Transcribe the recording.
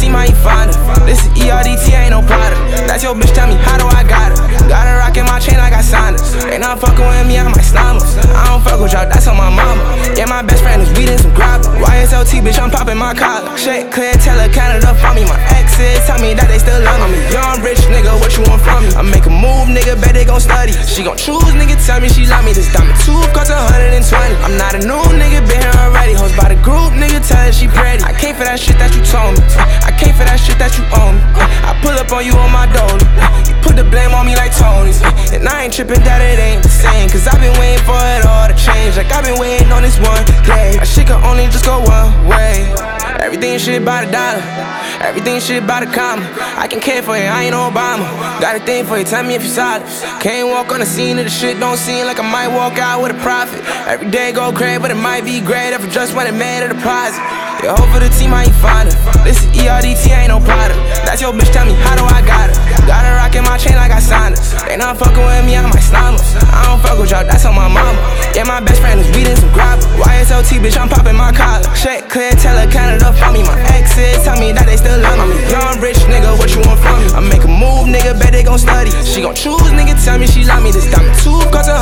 team, how you find her? This is ERDT, ain't no product. That's your bitch, tell me, how do I got her? Got her rockin' my chain like I signed her. They not fuckin' with me, I might slime her. I don't fuck with y'all, that's on my mama. Yeah, my best friend is weedin' some grabber. YSLT, bitch, I'm poppin' my collar. Shit, clientele, Canada for me. My exes tell me that they still love me. Young rich nigga, what you want from me? I make a move, nigga, bet they gon' study. She gon' choose, nigga, tell me she love me. This diamond tooth cost 120. I'm not a new nigga, been here already. Hoes by the group, nigga, tell her she pretty. I came for that shit that you told me. I came for that shit that you own me. I pull up on you on my dolly. You put the blame on me like Tony's. And I ain't trippin' that it ain't the same. Cause I've been waiting for it all to change. Like I've been waiting on this one day. That shit can only just go one way. Everything shit by the dollar. Everything shit by the comma. I can care for you, I ain't Obama. Got a thing for you, tell me if you solid. Can't walk on the scene of the shit, don't seem like I might walk out with a profit. Every day go great, but it might be great if I just wanted made a deposit. Yeah, hope for the team, how you find her? This is ERDT, ain't no product. That's your bitch, tell me, how do I got her? Got her rockin' my chain like I signed her. They not fuckin' with me, I might slime her. I don't fuck with y'all, that's on my mama. Yeah, my best friend is weedin' some grabber. YSLT, bitch, I'm poppin' my collar. Shit, clientele, Canada for me. My exes tell me that they still love me. Young rich nigga, what you want from me? I make a move, nigga, bet they gon' study. She gon' choose, nigga, tell me she love me. This diamond tooth cost 120.